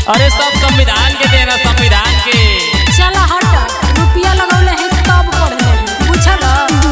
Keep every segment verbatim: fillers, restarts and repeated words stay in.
अरे सब संविधान के देना, संविधान के। चला हट, रुपया लगौले है तब पढ़ले है, बुझल?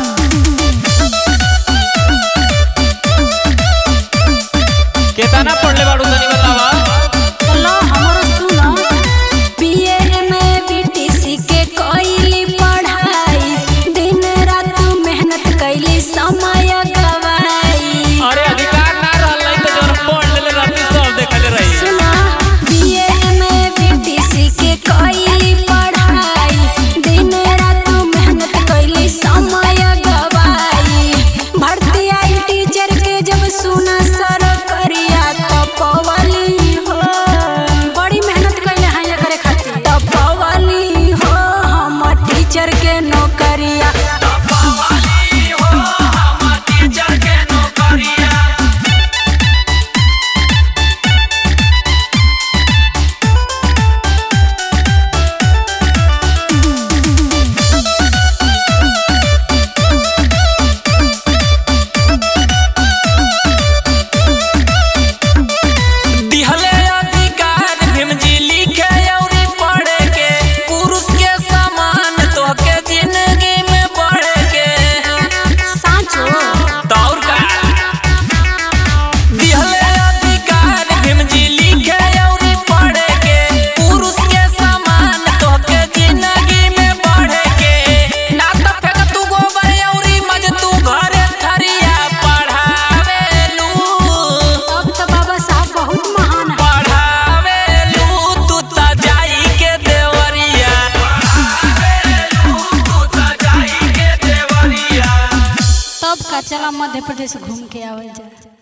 केतना पढ़ले बाड़ू तनी बतावा। लो हमरो सुनो, बीए में बीटीसी के कोइली पढ़ाई, दिन रात मेहनत कैली समय गवाई। अरे अधिकार ना रहलै त जोन पढ़ लेले रहती सब देखले रही। सुना, बीए में बीटीसी के कोइली पढ़ाई, दिन रात मेहनत कैली समय गवाई। भर्ती आई टीचर के जब सुना सर करिया तो पवली हो, बड़ी मेहनत कैले हैं एकरे खातिर। तो पवली हो हम टीचर के नौकरिया, चला मध्य प्रदेश घूम के आवल जाए।